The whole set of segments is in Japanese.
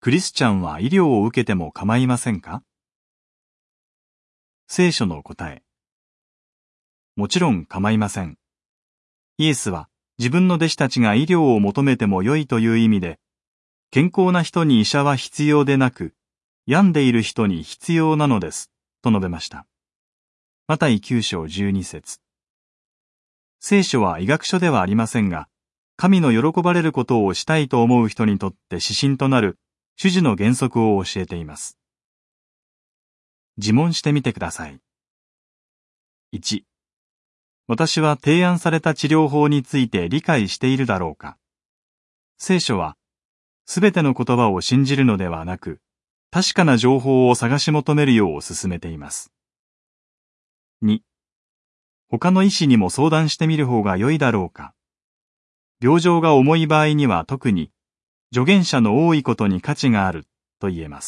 クリスチャンは医療を受けても構いませんか？聖書の答え。もちろん構いません。イエスは自分の弟子たちが医療を求めても良いという意味で、健康な人に医者は必要でなく、病んでいる人に必要なのです、と述べました。マタイ9章12節。聖書は医学書ではありませんが、神の喜ばれることをしたいと思う人にとって指針となる主事の原則を教えています。自問してみてください。1、私は提案された治療法について理解しているだろうか。聖書は、すべての言葉を信じるのではなく、確かな情報を探し求めるよう勧めています。2、他の医師にも相談してみる方が良いだろうか。病状が重い場合には特に、助言者の多いことに価値があると言えます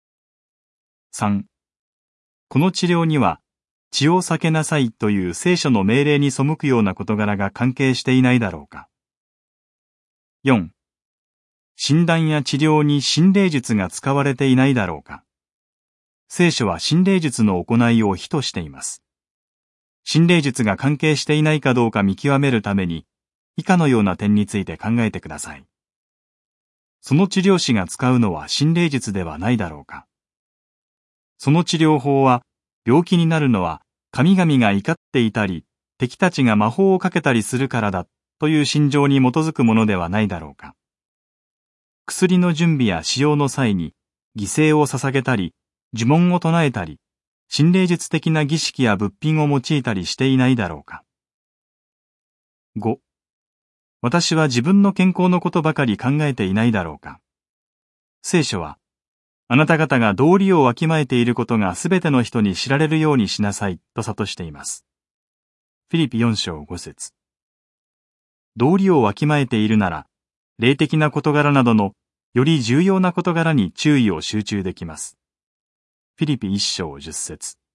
。3、この治療には、血を避けなさいという聖書の命令に背くような事柄が関係していないだろうか。4、診断や治療に心霊術が使われていないだろうか。聖書は心霊術の行いを非としています。心霊術が関係していないかどうか見極めるために、以下のような点について考えてください。その治療師が使うのは心霊術ではないだろうか。その治療法は、病気になるのは神々が怒っていたり、敵たちが魔法をかけたりするからだという信条に基づくものではないだろうか。薬の準備や使用の際に犠牲を捧げたり、呪文を唱えたり、心霊術的な儀式や物品を用いたりしていないだろうか。5、私は自分の健康のことばかり考えていないだろうか。聖書は、あなた方が道理をわきまえていることがすべての人に知られるようにしなさいと諭しています。フィリピ4章5節。道理をわきまえているなら、霊的な事柄などのより重要な事柄に注意を集中できます。フィリピ1章10節。